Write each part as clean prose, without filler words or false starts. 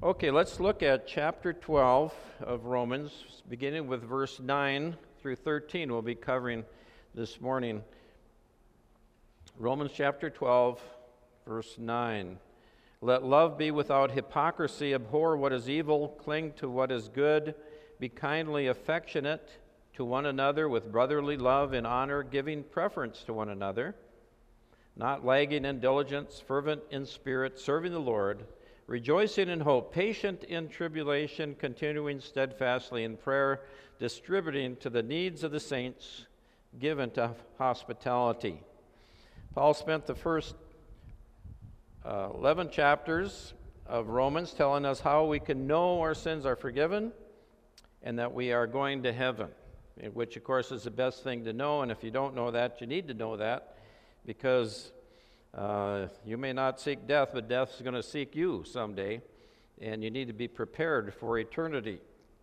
Okay, let's look at chapter 12 of Romans, beginning with verse 9 through 13. We'll be covering this morning. Romans chapter 12, verse 9. Let love be without hypocrisy. Abhor what is evil. Cling to what is good. Be kindly affectionate to one another with brotherly love and honor, giving preference to one another, not lagging in diligence, fervent in spirit, serving the Lord, rejoicing in hope, patient in tribulation, continuing steadfastly in prayer, distributing to the needs of the saints, given to hospitality. Paul spent the first 11 chapters of Romans telling us how we can know our sins are forgiven and that we are going to heaven, which, of course, is the best thing to know. And if you don't know that, you need to know that, because you may not seek death, but death is going to seek you someday, and you need to be prepared for eternity.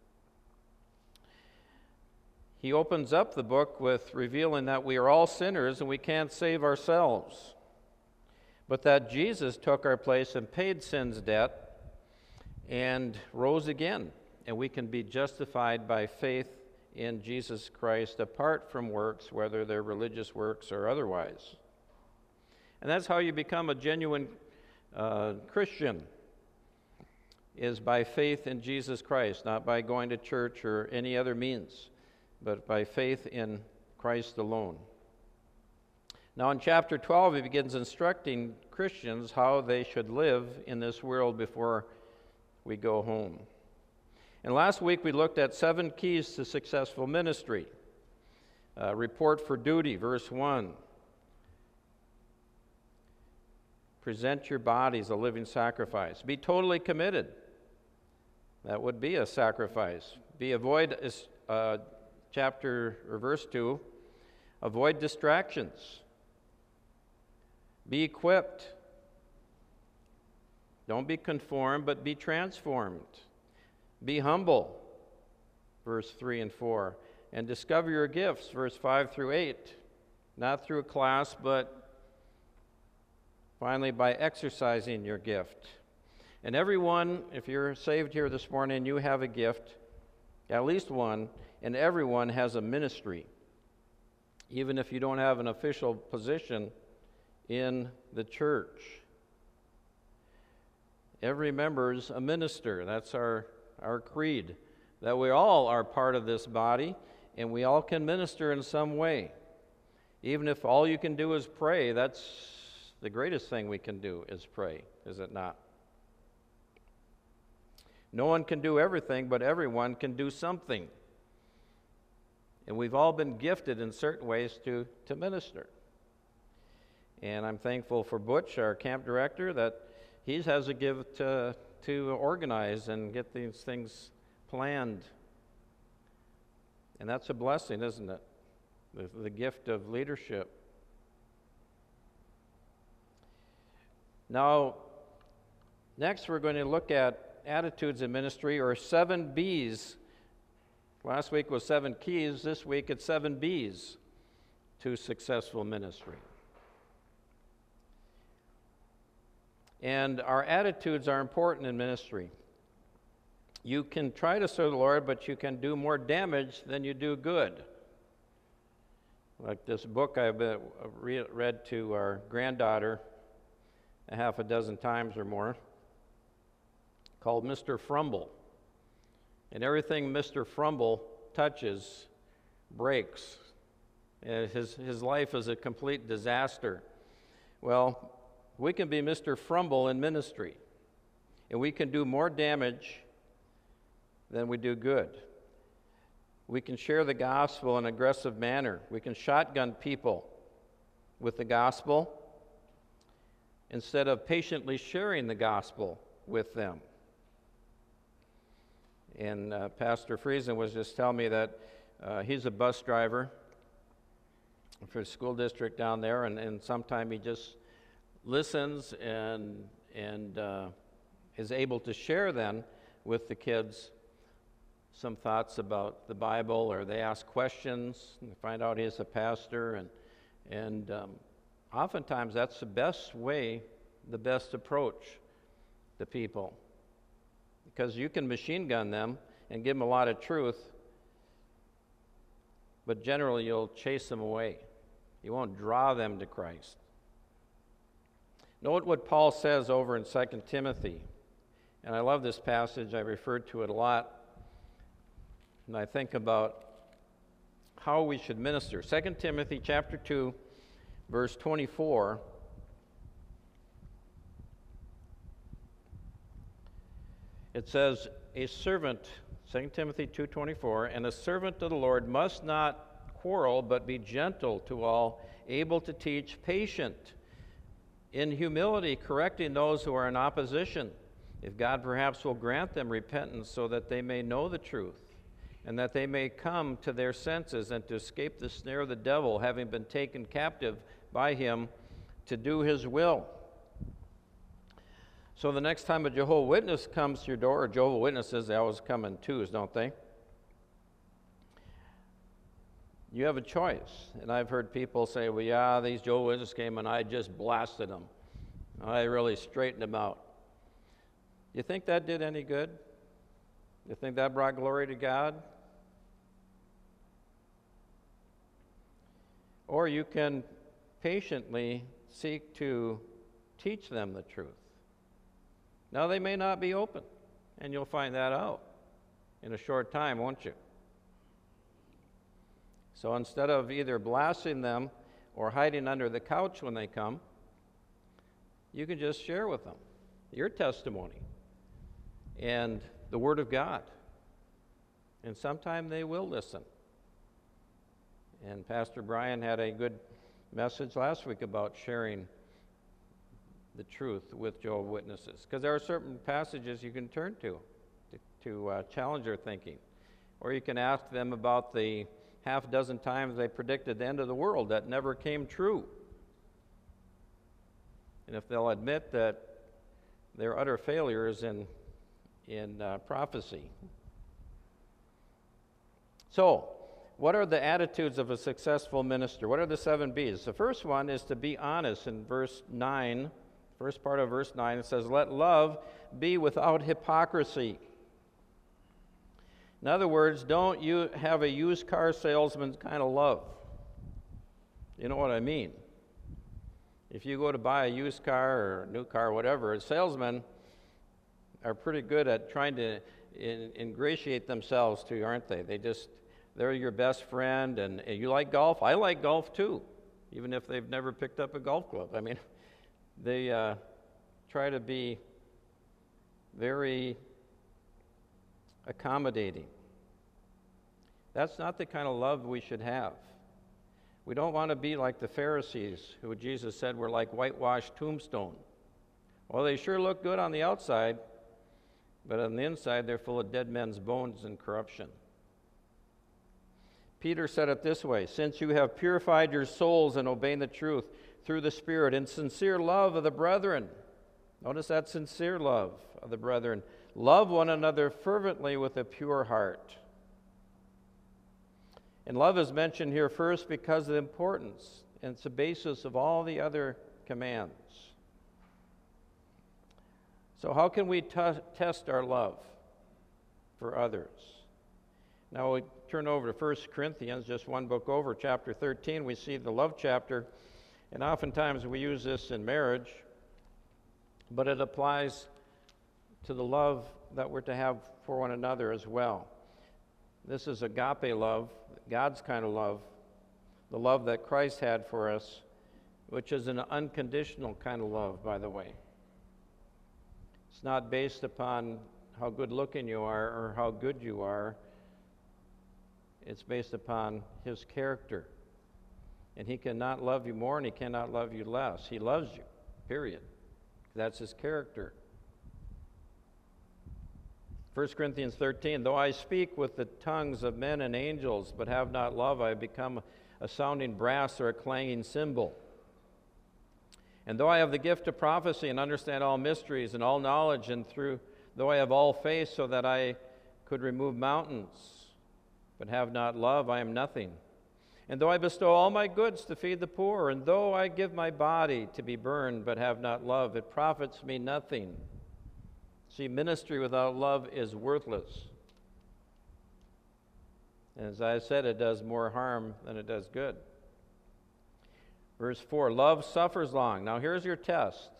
He opens up the book with revealing that we are all sinners and we can't save ourselves, but that Jesus took our place and paid sin's debt and rose again, and we can be justified by faith in Jesus Christ apart from works, whether they're religious works or otherwise. And that's how you become a genuine Christian, is by faith in Jesus Christ, not by going to church or any other means, but by faith in Christ alone. Now in chapter 12, he begins instructing Christians how they should live in this world before we go home. And last week we looked at 7 keys to successful ministry. Report for duty, verse 1. Present your bodies a living sacrifice. Be totally committed. That would be a sacrifice. Verse 2, avoid distractions. Be equipped. Don't be conformed, but be transformed. Be humble, verse 3 and 4. And discover your gifts, verse 5 through 8. Not through a class, but finally, by exercising your gift. And everyone, if you're saved here this morning, you have a gift, at least one, and everyone has a ministry, even if you don't have an official position in the church. Every member's a minister. That's our creed, that we all are part of this body, and we all can minister in some way. Even if all you can do is pray, that's the greatest thing we can do is pray, is it not? No one can do everything, but everyone can do something. And we've all been gifted in certain ways to minister. And I'm thankful for Butch, our camp director, that he has a gift to organize and get these things planned. And that's a blessing, isn't it? The gift of leadership. Now, next we're going to look at attitudes in ministry, or 7 B's. Last week was 7 keys. This week it's 7 B's to successful ministry. And our attitudes are important in ministry. You can try to serve the Lord, but you can do more damage than you do good. Like this book I've read to our granddaughter a half a dozen times or more, called Mr. Frumble. And everything Mr. Frumble touches breaks. And his life is a complete disaster. Well, we can be Mr. Frumble in ministry, and we can do more damage than we do good. We can share the gospel in an aggressive manner. We can shotgun people with the gospel instead of patiently sharing the gospel with them. And Pastor Friesen was just telling me that he's a bus driver for the school district down there, and sometimes he just listens and is able to share then with the kids some thoughts about the Bible, or they ask questions and find out he's a pastor, and oftentimes that's the best way, the best approach to people. because you can machine gun them and give them a lot of truth, but generally you'll chase them away. You won't draw them to Christ. Note what Paul says over in 2 Timothy. And I love this passage. I referred to it a lot. And I think about how we should minister. 2 Timothy chapter 2, verse 24. It says, a servant, 2 Timothy 2:24, and a servant of the Lord must not quarrel, but be gentle to all, able to teach, patient, in humility, correcting those who are in opposition, if God perhaps will grant them repentance so that they may know the truth, and that they may come to their senses and to escape the snare of the devil, having been taken captive by him to do his will. So the next time a Jehovah's Witness comes to your door, or Jehovah's Witnesses, they always come in twos, don't they? You have a choice. And I've heard people say, well, yeah, these Jehovah's Witnesses came and I just blasted them. I really straightened them out. You think that did any good? You think that brought glory to God? Or you can patiently seek to teach them the truth. Now, they may not be open, and you'll find that out in a short time, won't you? So instead of either blasting them or hiding under the couch when they come, you can just share with them your testimony and the Word of God. And sometime they will listen. And Pastor Brian had a good message last week about sharing the truth with Jehovah's Witnesses, because there are certain passages you can turn to challenge their thinking, or you can ask them about the half dozen times they predicted the end of the world that never came true, and if they'll admit that they're utter failures in prophecy. So, what are the attitudes of a successful minister? What are the 7 B's? The first one is to be honest. In verse 9. First part of verse 9, it says, let love be without hypocrisy. In other words, don't you have a used car salesman kind of love. You know what I mean? If you go to buy a used car or a new car, whatever, salesmen are pretty good at trying to ingratiate themselves to you, aren't they? They're your best friend, and you like golf? I like golf too, even if they've never picked up a golf club. I mean, they try to be very accommodating. That's not the kind of love we should have. We don't want to be like the Pharisees, who Jesus said were like whitewashed tombstone. Well, they sure look good on the outside, but on the inside they're full of dead men's bones and corruption. Peter said it this way, since you have purified your souls in obeying the truth through the Spirit in sincere love of the brethren. Notice that sincere love of the brethren. Love one another fervently with a pure heart. And love is mentioned here first because of the importance, and it's the basis of all the other commands. So how can we test our love for others? Now we turn over to 1 Corinthians, just one book over, chapter 13. We see the love chapter. And oftentimes we use this in marriage, but it applies to the love that we're to have for one another as well. This is agape love, God's kind of love, the love that Christ had for us, which is an unconditional kind of love, by the way. It's not based upon how good looking you are or how good you are. It's based upon His character. And He cannot love you more and He cannot love you less. He loves you, period. That's His character. 1 Corinthians 13, though I speak with the tongues of men and angels, but have not love, I become a sounding brass or a clanging cymbal. And though I have the gift of prophecy and understand all mysteries and all knowledge, and though I have all faith so that I could remove mountains, but have not love, I am nothing. And though I bestow all my goods to feed the poor, and though I give my body to be burned, but have not love, it profits me nothing. See, ministry without love is worthless. And as I said, it does more harm than it does good. Verse 4, love suffers long. Now here's your test.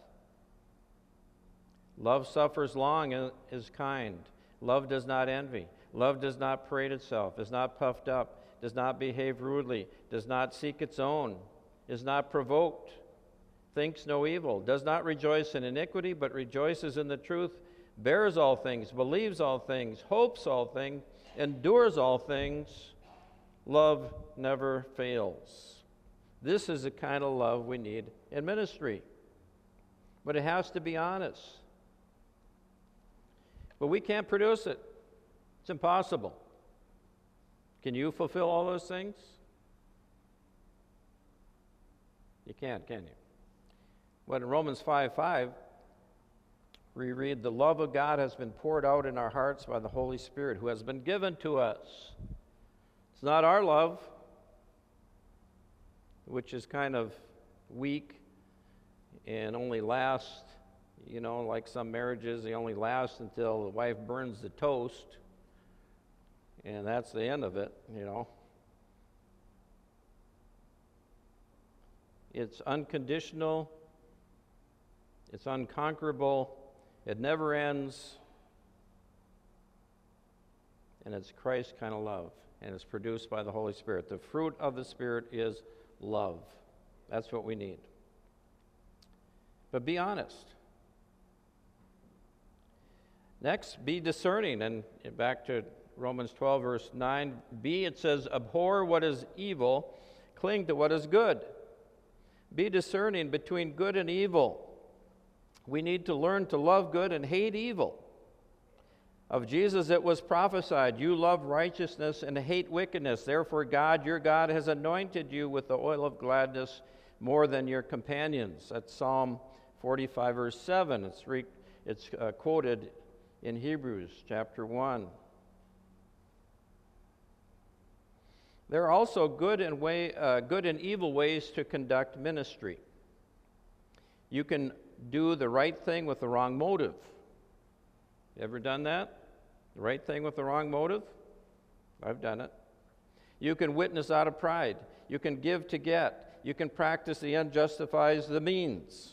Love suffers long and is kind. Love does not envy. Love does not parade itself, is not puffed up, does not behave rudely, does not seek its own, is not provoked, thinks no evil, does not rejoice in iniquity, but rejoices in the truth, bears all things, believes all things, hopes all things, endures all things. Love never fails. This is the kind of love we need in ministry. But it has to be honest. But we can't produce it. It's impossible. Can you fulfill all those things? You can't, can you? But in Romans 5:5, we read, the love of God has been poured out in our hearts by the Holy Spirit, who has been given to us. It's not our love, which is kind of weak and only lasts, like some marriages, they only last until the wife burns the toast, and that's the end of it, It's unconditional, it's unconquerable, it never ends, and it's Christ kind of love, and it's produced by the Holy Spirit. The fruit of the Spirit is love. That's what we need. But be honest. Next, be discerning. And back to Romans 12, verse 9. It says, abhor what is evil, cling to what is good. Be discerning between good and evil. We need to learn to love good and hate evil. Of Jesus it was prophesied, you love righteousness and hate wickedness. Therefore God, your God, has anointed you with the oil of gladness more than your companions. That's Psalm 45, verse 7. It's quoted in Hebrews chapter 1. There are also good and evil ways to conduct ministry. You can do the right thing with the wrong motive. You ever done that? The right thing with the wrong motive? I've done it. You can witness out of pride. You can give to get. You can practice the end justifies the means.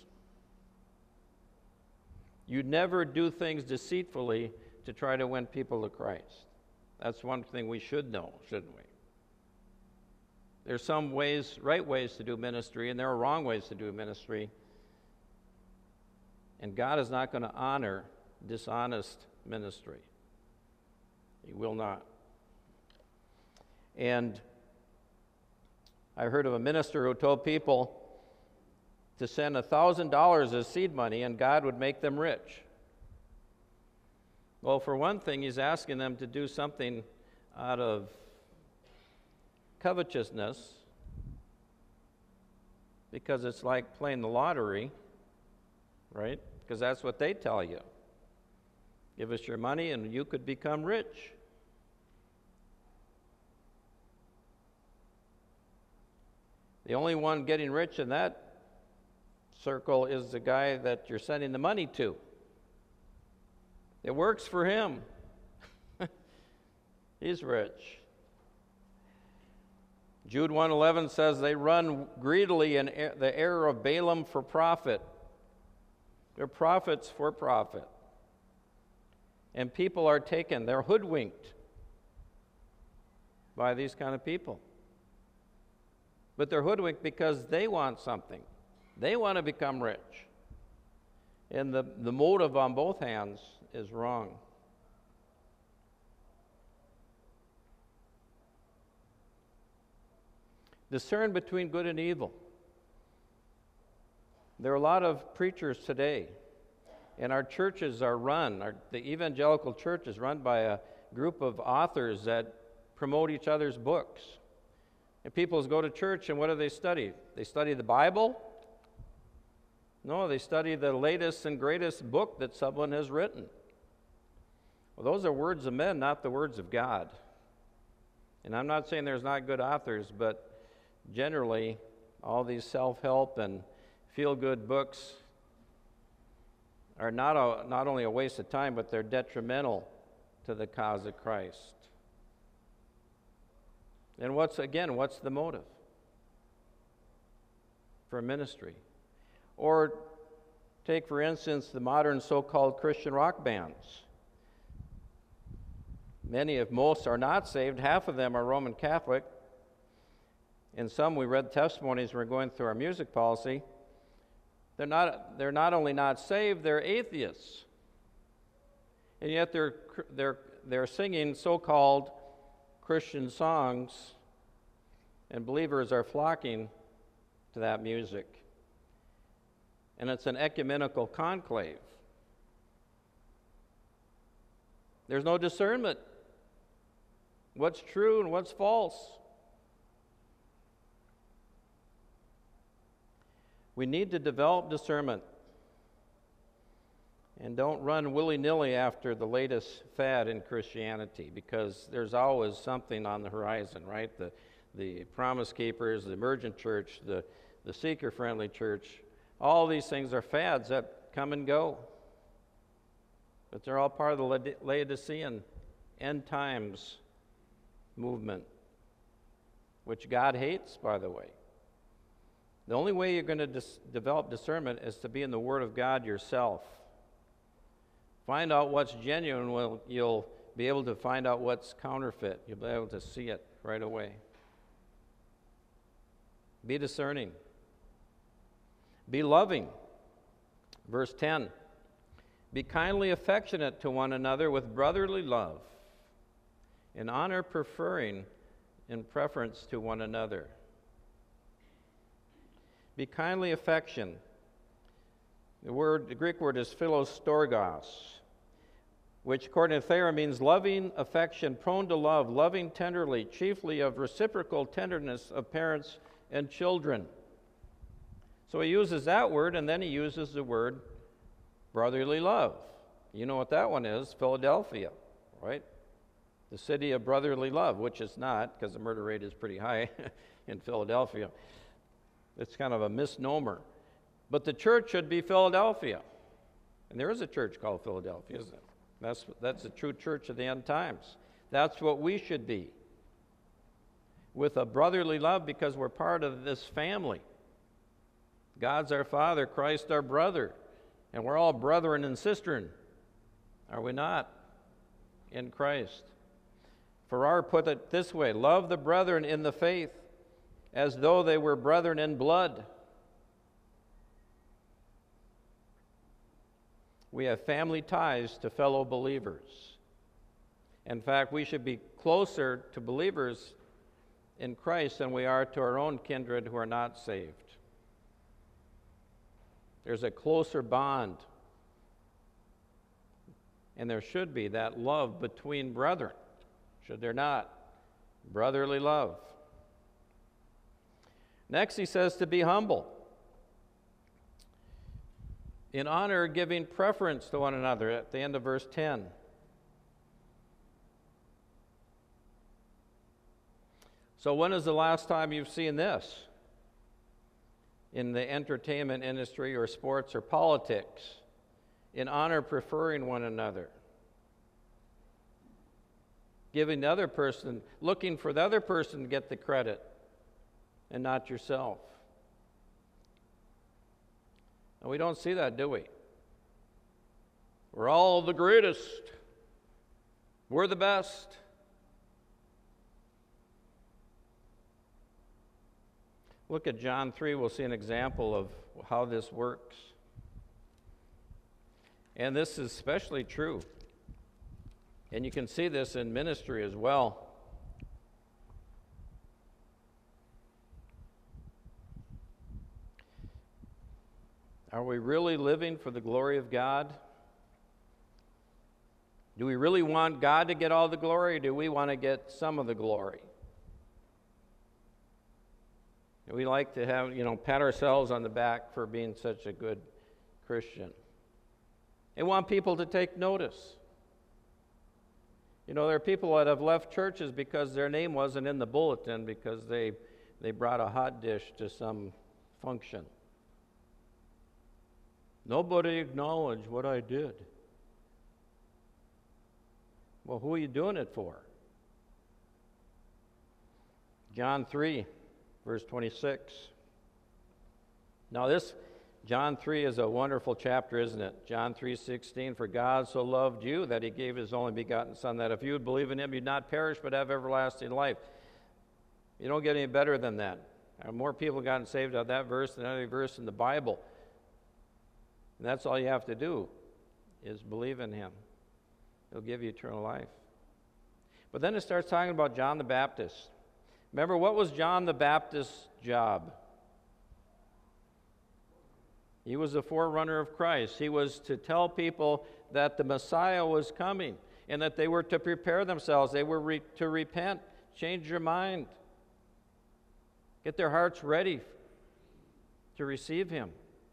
You never do things deceitfully to try to win people to Christ. That's one thing we should know, shouldn't we? There's some ways, right ways to do ministry, and there are wrong ways to do ministry. And God is not going to honor dishonest ministry. He will not. And I heard of a minister who told people to send $1,000 as seed money and God would make them rich. Well, for one thing, he's asking them to do something out of covetousness, because it's like playing the lottery, right? Because that's what they tell you. Give us your money and you could become rich. The only one getting rich in that circle is the guy that you're sending the money to. It works for him. He's rich. Jude 1:11 says they run greedily in the error of Balaam for profit. They're prophets for profit. And people are taken, they're hoodwinked by these kind of people. But they're hoodwinked because they want something. They want to become rich. And the motive on both hands is wrong. Discern between good and evil. There are a lot of preachers today, and our churches are run, the evangelical church is run by a group of authors that promote each other's books. And people go to church, and what do they study? They study the Bible? No, they study the latest and greatest book that someone has written. Well, those are words of men, not the words of God. And I'm not saying there's not good authors, but generally, all these self-help and feel-good books are not only a waste of time, but they're detrimental to the cause of Christ. And what's the motive for ministry? Or take, for instance, the modern so-called Christian rock bands. Most are not saved. Half of them are Roman Catholic. And some, we read testimonies when we were going through our music policy. They're not only not saved, they're atheists. And yet they're singing so-called Christian songs, and believers are flocking to that music. And it's an ecumenical conclave. There's no discernment. What's true and what's false? We need to develop discernment. And don't run willy-nilly after the latest fad in Christianity, because there's always something on the horizon, right? The Promise Keepers, the emergent church, the seeker-friendly church, all these things are fads that come and go. But they're all part of the Laodicean end times movement, which God hates, by the way. The only way you're going to develop discernment is to be in the Word of God yourself. Find out what's genuine, you'll be able to find out what's counterfeit. You'll be able to see it right away. Be discerning. Be loving. Verse 10. Be kindly affectionate to one another with brotherly love, in honor preferring in preference to one another. Be kindly affection. The Greek word is philostorgos, which according to Thayer means loving affection, prone to love, loving tenderly, chiefly of reciprocal tenderness of parents and children. So he uses that word, and then he uses the word brotherly love. You know what that one is, Philadelphia, right? The city of brotherly love, which is not, because the murder rate is pretty high in Philadelphia. It's kind of a misnomer. But the church should be Philadelphia. And there is a church called Philadelphia, isn't it? That's the true church of the end times. That's what we should be. With a brotherly love, because we're part of this family. God's our Father, Christ our brother. And we're all brethren and sistren. Are we not? In Christ. Farrar put it this way: love the brethren in the faith as though they were brethren in blood. We have family ties to fellow believers. In fact, we should be closer to believers in Christ than we are to our own kindred who are not saved. There's a closer bond. And there should be that love between brethren, should there not? Brotherly love. Next, he says to be humble. In honor, giving preference to one another at the end of verse 10. So when is the last time you've seen this? In the entertainment industry or sports or politics. In honor, preferring one another. Giving the other person, looking for the other person to get the credit and not yourself. And we don't see that, do we? We're all the greatest. We're the best. Look at John 3. We'll see an example of how this works. And this is especially true. And you can see this in ministry as well. Are we really living for the glory of God? Do we really want God to get all the glory, or do we want to get some of the glory? We like to have, pat ourselves on the back for being such a good Christian. They want people to take notice. There are people that have left churches because their name wasn't in the bulletin because they brought a hot dish to some function. Nobody acknowledged what I did. Well, who are you doing it for? John 3, verse 26. Now this, John 3 is a wonderful chapter, isn't it? John 3:16, for God so loved you that he gave his only begotten Son, that if you would believe in him, you'd not perish but have everlasting life. You don't get any better than that. More people gotten saved out of that verse than any verse in the Bible. And that's all you have to do, is believe in him. He'll give you eternal life. But then it starts talking about John the Baptist. Remember, what was John the Baptist's job? He was the forerunner of Christ. He was to tell people that the Messiah was coming and that they were to prepare themselves. They were to repent, change their mind, get their hearts ready to receive him.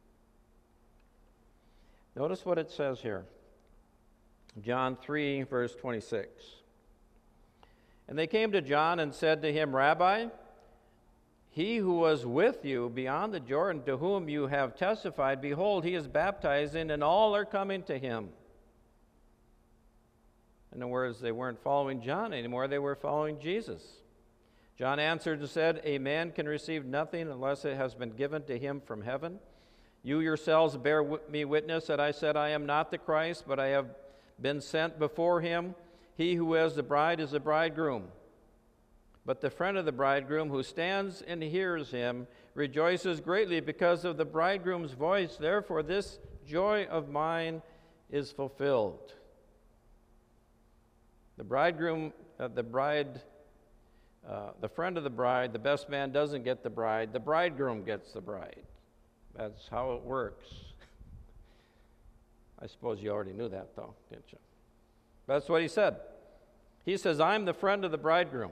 Notice what it says here. John 3, verse 26. And they came to John and said to him, Rabbi, he who was with you beyond the Jordan, to whom you have testified, behold, he is baptizing, and all are coming to him. In other words, they weren't following John anymore, they were following Jesus. John answered and said, a man can receive nothing unless it has been given to him from heaven. You yourselves bear me witness that I said I am not the Christ, but I have been sent before him. He who is the bride is the bridegroom. But the friend of the bridegroom who stands and hears him rejoices greatly because of the bridegroom's voice. Therefore this joy of mine is fulfilled. The bridegroom, the friend of the bride, the best man doesn't get the bride. The bridegroom gets the bride. That's how it works. I suppose you already knew that, though, didn't you? That's what he said. He says, I'm the friend of the bridegroom.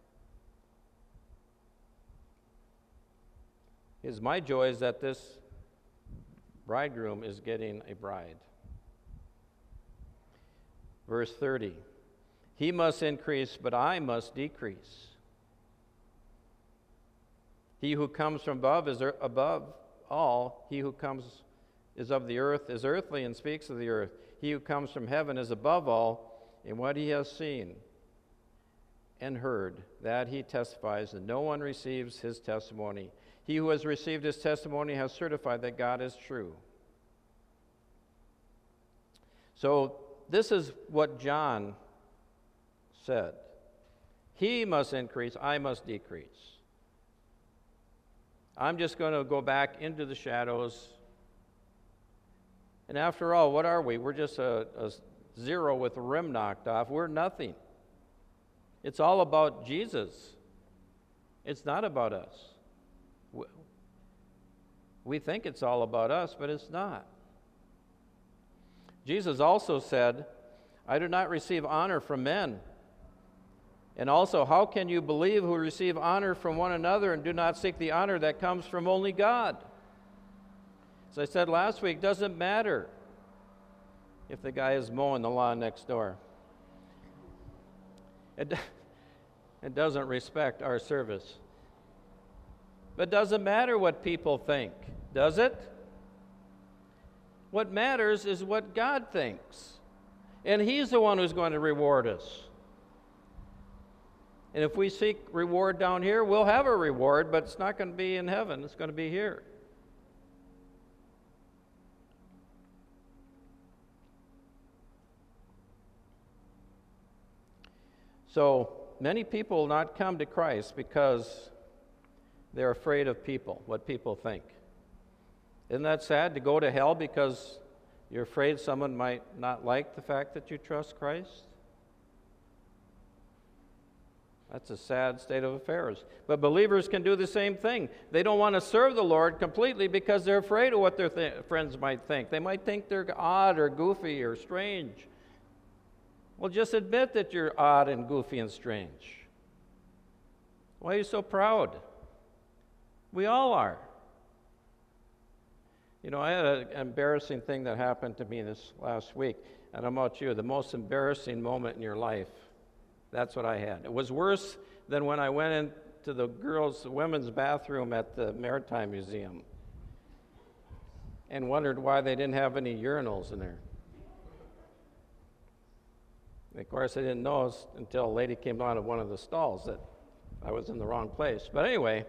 My joy is that this bridegroom is getting a bride. Verse 30. He must increase, but I must decrease. He who comes from above is above all. He who comes is of the earth is earthly and speaks of the earth. He who comes from heaven is above all, in what he has seen and heard, that he testifies, and no one receives his testimony. He who has received his testimony has certified that God is true. So this is what John said. He must increase, I must decrease. I'm just going to go back into the shadows. And after all, what are we? We're just a zero with the rim knocked off. We're nothing. It's all about Jesus. It's not about us. We think it's all about us, but it's not. Jesus also said, I do not receive honor from men. And also, how can you believe who receive honor from one another and do not seek the honor that comes from only God? As I said last week, it doesn't matter if the guy is mowing the lawn next door. It doesn't respect our service. But it doesn't matter what people think, does it? What matters is what God thinks. And He's the one who's going to reward us. And if we seek reward down here, we'll have a reward, but it's not going to be in heaven. It's going to be here. So many people will not come to Christ because they're afraid of people, what people think. Isn't that sad, to go to hell because you're afraid someone might not like the fact that you trust Christ? That's a sad state of affairs. But believers can do the same thing. They don't want to serve the Lord completely because they're afraid of what their friends might think. They might think they're odd or goofy or strange. Well, just admit that you're odd and goofy and strange. Why are you so proud? We all are. You know, I had an embarrassing thing that happened to me this last week. And how about you? The most embarrassing moment in your life. That's what I had. It was worse than when I went into the women's bathroom at the Maritime Museum. and wondered why they didn't have any urinals in there. Of course, I didn't know until a lady came out of one of the stalls that I was in the wrong place. But anyway,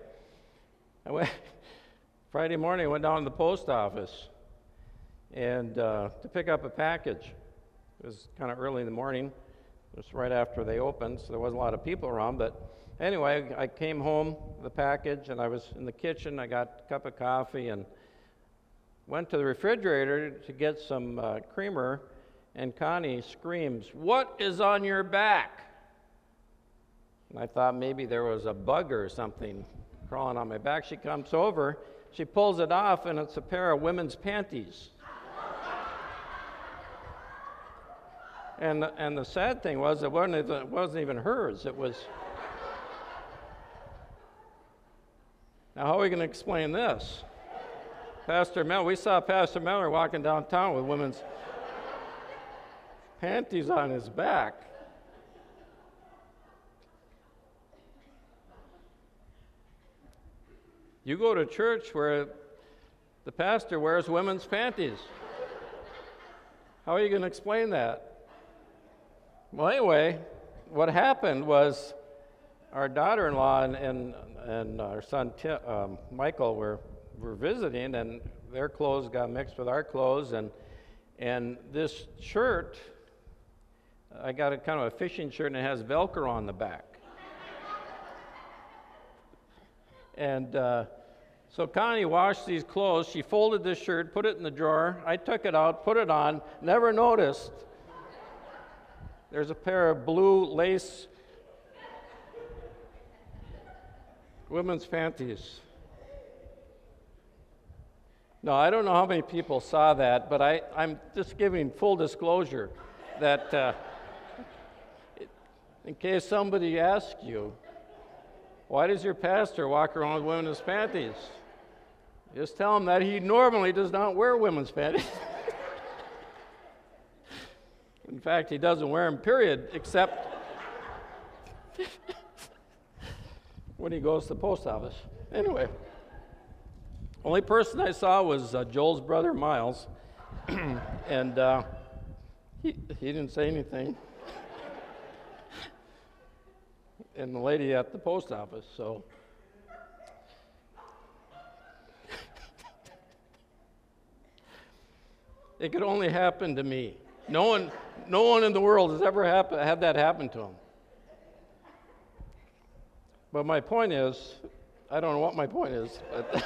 Friday morning, I went down to the post office and to pick up a package. It was kind of early in the morning. It was right after they opened, so there wasn't a lot of people around. But anyway, I came home with the package, and I was in the kitchen. I got a cup of coffee and went to the refrigerator to get some creamer, and Connie screams, "What is on your back?" And I thought maybe there was a bug or something crawling on my back. She comes over, she pulls it off, and it's a pair of women's panties. And the sad thing was, it wasn't even hers. It was. Now, how are we going to explain this? We saw Pastor Miller walking downtown with women's panties on his back. You go to church where the pastor wears women's panties. How are you going to explain that? Well, anyway, what happened was our daughter-in-law and our son Michael were visiting, and their clothes got mixed with our clothes, and this shirt, I got a kind of a fishing shirt, and it has Velcro on the back. And so Connie washed these clothes. She folded this shirt, put it in the drawer. I took it out, put it on, never noticed. There's a pair of blue lace women's panties. No, I don't know how many people saw that, but I'm just giving full disclosure that in case somebody asks you, why does your pastor walk around with women's panties? Just tell him that he normally does not wear women's panties. In fact, he doesn't wear them, period, except when he goes to the post office. Anyway, only person I saw was Joel's brother, Miles, and he didn't say anything. And the lady at the post office, so. It could only happen to me. No one in the world has ever had that happen to him. But my point is, I don't know what my point is, but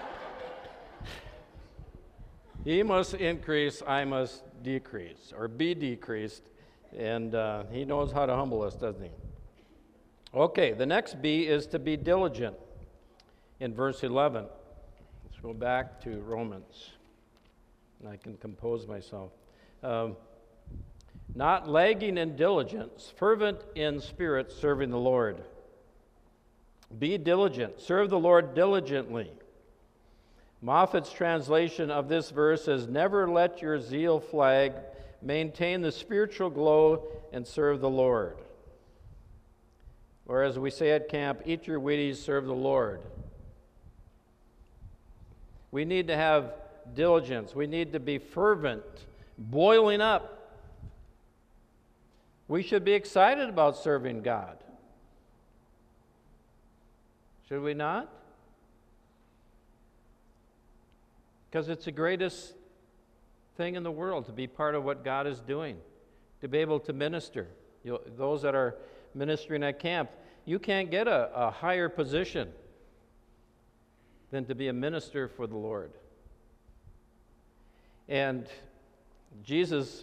he must increase, I must decrease, or be decreased, and he knows how to humble us, doesn't he? Okay, the next B is to be diligent in verse 11. Let's go back to Romans, and I can compose myself. Not lagging in diligence, fervent in spirit, serving the Lord. Be diligent. Serve the Lord diligently. Moffat's translation of this verse is, never let your zeal flag, maintain the spiritual glow, and serve the Lord. Or as we say at camp, eat your Wheaties, serve the Lord. We need to have diligence. We need to be fervent, boiling up. We should be excited about serving God. Should we not? Because it's the greatest thing in the world to be part of what God is doing, to be able to minister. Those that are ministering at camp, you can't get a higher position than to be a minister for the Lord. And Jesus,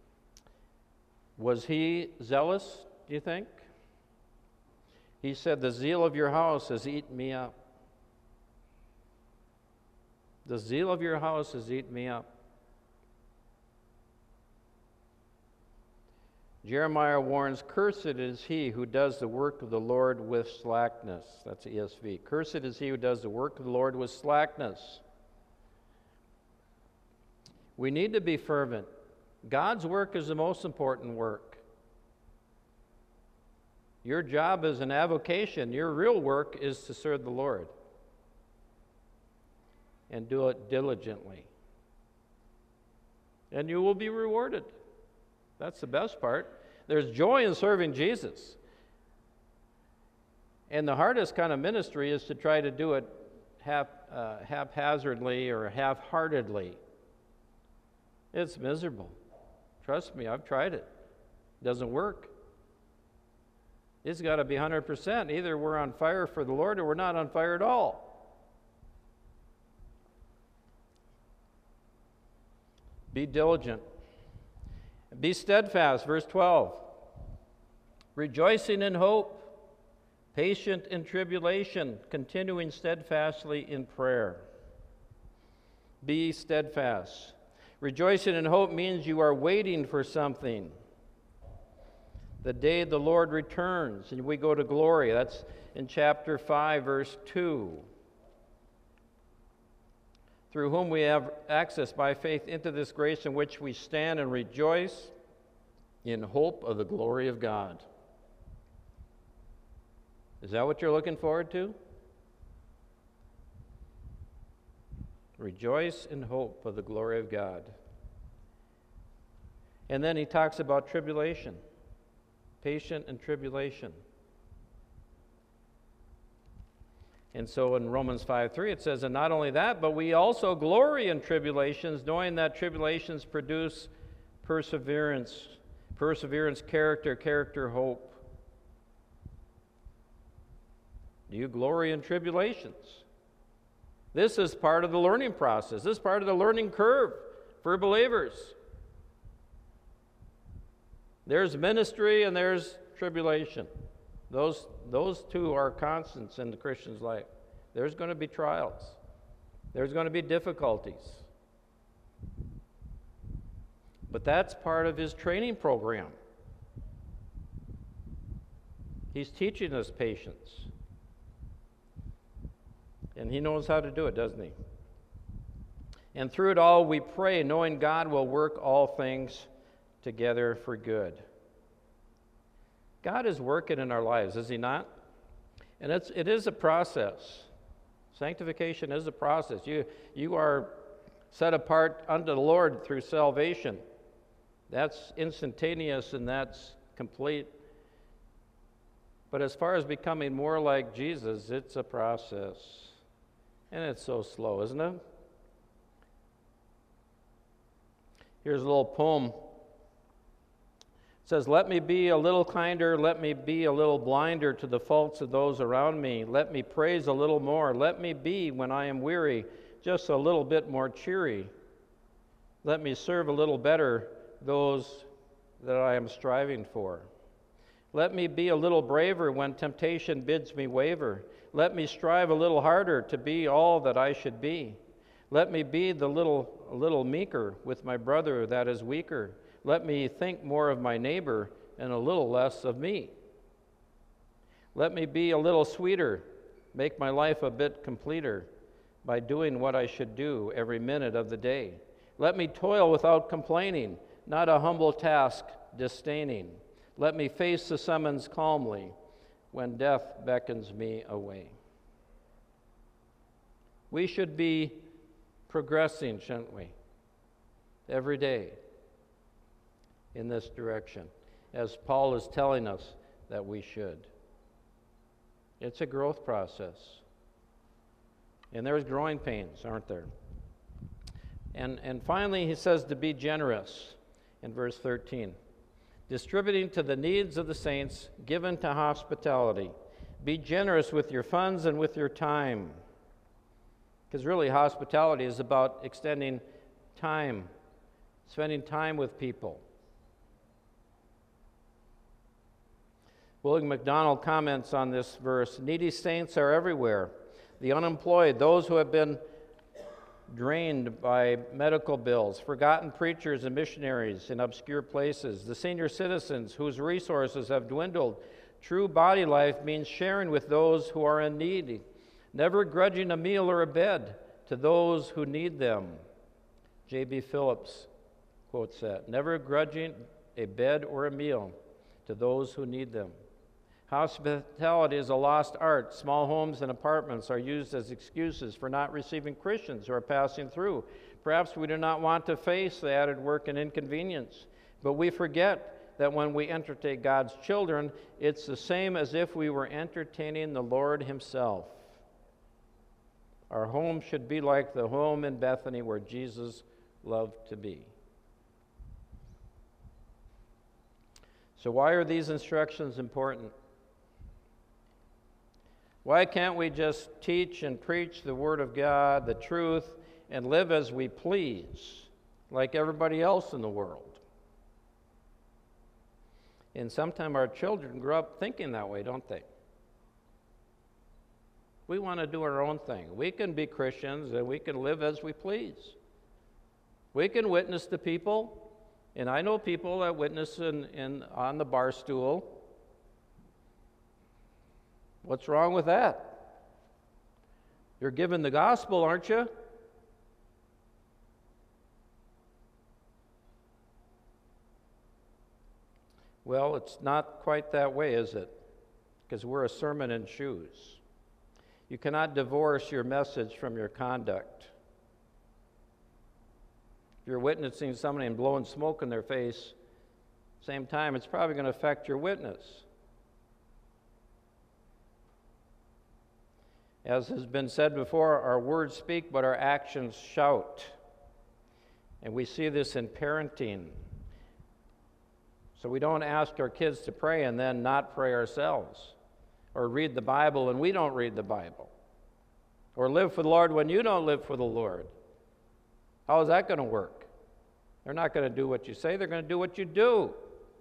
was he zealous, do you think? He said, the zeal of your house has eaten me up. The zeal of your house has eaten me up. Jeremiah warns, cursed is he who does the work of the Lord with slackness. That's ESV. Cursed is he who does the work of the Lord with slackness. We need to be fervent. God's work is the most important work. Your job is an avocation. Your real work is to serve the Lord. And do it diligently. and you will be rewarded. That's the best part. There's joy in serving Jesus. And the hardest kind of ministry is to try to do it haphazardly or half-heartedly. It's miserable. Trust me, I've tried it. It doesn't work. It's got to be 100%. Either we're on fire for the Lord or we're not on fire at all. Be diligent. Be steadfast, verse 12. Rejoicing in hope, patient in tribulation, continuing steadfastly in prayer. Be steadfast. Rejoicing in hope means you are waiting for something. The day the Lord returns, and we go to glory. That's in chapter 5, verse 2. Through whom we have access by faith into this grace in which we stand and rejoice in hope of the glory of God. Is that what you're looking forward to? Rejoice in hope of the glory of God. And then he talks about tribulation, patient in tribulation. And so in Romans 5:3 it says, and not only that, but we also glory in tribulations, knowing that tribulations produce perseverance, character, hope. Do you glory in tribulations? This is part of the learning process. This is part of the learning curve for believers. There's ministry and there's tribulation. Those two are constants in the Christian's life. There's going to be trials. There's going to be difficulties. But that's part of his training program. He's teaching us patience. And he knows how to do it, doesn't he? And through it all we pray, knowing God will work all things together for good. God is working in our lives, is he not? And it is a process. Sanctification is a process. You are set apart unto the Lord through salvation. That's instantaneous and that's complete. But as far as becoming more like Jesus, it's a process. And it's so slow, isn't it? Here's a little poem. It says, let me be a little kinder, let me be a little blinder to the faults of those around me. Let me praise a little more. Let me be, when I am weary, just a little bit more cheery. Let me serve a little better those that I am striving for. Let me be a little braver when temptation bids me waver. Let me strive a little harder to be all that I should be. Let me be a little meeker with my brother that is weaker. Let me think more of my neighbor and a little less of me. Let me be a little sweeter, make my life a bit completer by doing what I should do every minute of the day. Let me toil without complaining, not a humble task disdaining. Let me face the summons calmly when death beckons me away. We should be progressing, shouldn't we? Every day in this direction, as Paul is telling us that we should. It's a growth process. And there's growing pains, aren't there? And finally, he says to be generous in verse 13. Distributing to the needs of the saints, given to hospitality. Be generous with your funds and with your time. Because really, hospitality is about extending time, spending time with people. William MacDonald comments on this verse, needy saints are everywhere. The unemployed, those who have been drained by medical bills, forgotten preachers and missionaries in obscure places, the senior citizens whose resources have dwindled. True body life means sharing with those who are in need, never grudging a meal or a bed to those who need them. J.B. Phillips quotes that, never grudging a bed or a meal to those who need them. Hospitality is a lost art. Small homes and apartments are used as excuses for not receiving Christians who are passing through. Perhaps we do not want to face the added work and inconvenience, but we forget that when we entertain God's children, it's the same as if we were entertaining the Lord himself. Our home should be like the home in Bethany where Jesus loved to be. So why are these instructions important? Why can't we just teach and preach the Word of God, the truth, and live as we please, like everybody else in the world? And sometimes our children grow up thinking that way, don't they? We want to do our own thing. We can be Christians and we can live as we please. We can witness to people, and I know people that witness on the bar stool. What's wrong with that? You're giving the gospel, aren't you? Well, it's not quite that way, is it? Because we're a sermon in shoes. You cannot divorce your message from your conduct. If you're witnessing somebody and blowing smoke in their face, same time, it's probably going to affect your witness. As has been said before, our words speak, but our actions shout. And we see this in parenting. So we don't ask our kids to pray and then not pray ourselves, or read the Bible and we don't read the Bible, or live for the Lord when you don't live for the Lord. How is that going to work? They're not going to do what you say, they're going to do what you do.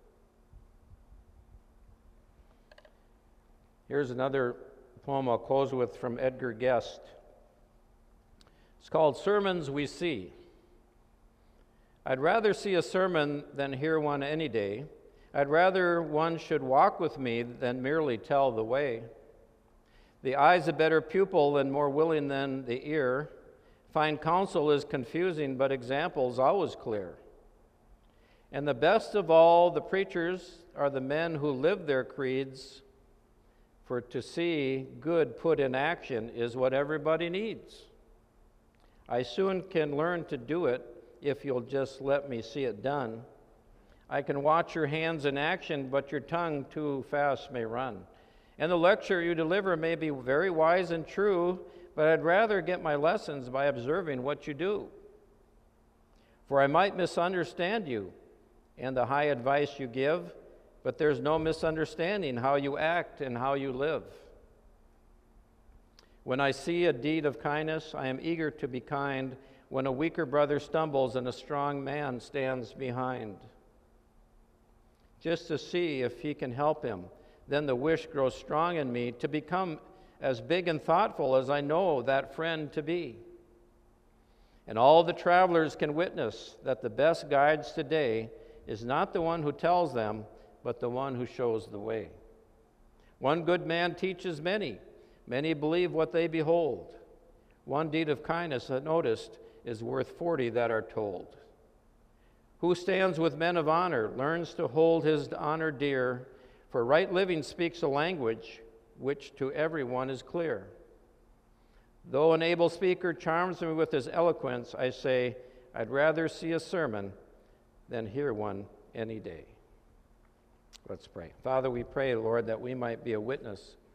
Here's another poem I'll close with from Edgar Guest. It's called Sermons We See. I'd rather see a sermon than hear one any day. I'd rather one should walk with me than merely tell the way. The eye's a better pupil than more willing than the ear. Fine counsel is confusing, but example's always clear. And the best of all the preachers are the men who live their creeds, for to see good put in action is what everybody needs. I soon can learn to do it if you'll just let me see it done. I can watch your hands in action, but your tongue too fast may run. And the lecture you deliver may be very wise and true, but I'd rather get my lessons by observing what you do. For I might misunderstand you and the high advice you give, but there's no misunderstanding how you act and how you live. When I see a deed of kindness, I am eager to be kind when a weaker brother stumbles and a strong man stands behind. Just to see if he can help him, then the wish grows strong in me to become as big and thoughtful as I know that friend to be. And all the travelers can witness that the best guides today is not the one who tells them, but the one who shows the way. One good man teaches many. Many believe what they behold. One deed of kindness noticed is worth 40 that are told. Who stands with men of honor learns to hold his honor dear, for right living speaks a language which to everyone is clear. Though an able speaker charms me with his eloquence, I say, I'd rather see a sermon than hear one any day. Let's pray. Father, we pray, Lord, that we might be a witness